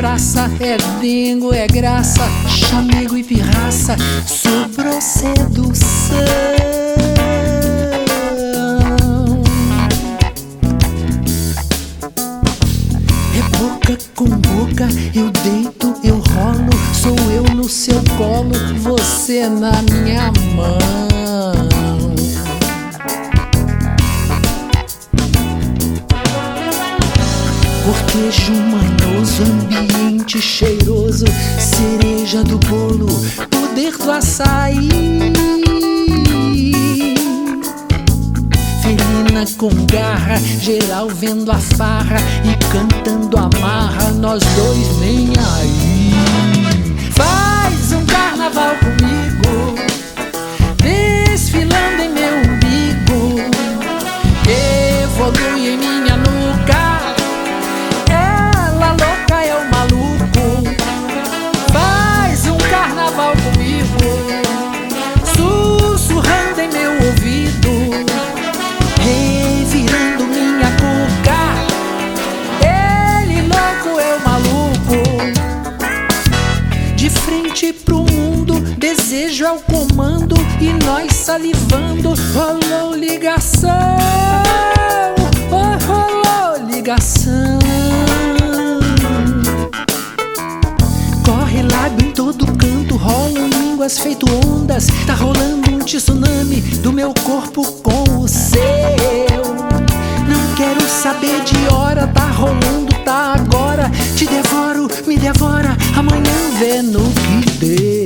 praça, é dengo, é graça, chamego e pirraça, sobrou sedução. É boca com boca, eu deito, eu rolo, sou eu no seu colo, você na minha mão. Cortejo manhoso, ambiente cheiroso, cereja do bolo, poder do açaí. Felina com garra, geral vendo a farra e cantando a marra, nós dois nem aí. Faz um carnaval comigo, desfilando em meu umbigo, evolui em minha nuca. Ela louca é o maluco. Faz um carnaval comigo, sussurrando em meu ouvido, revirando minha cuca. Ele louco é o maluco. De frente pro mundo, desejo é o comando, e nós salivando, rolou ligação, oh, rolou ligação. Corre lábio em todo canto, rolam línguas feito ondas, tá rolando um tsunami do meu corpo com o seu. Não quero saber de hora, tá rolando, tá agora. Te devoro, me devora, amanhã vê no que deu.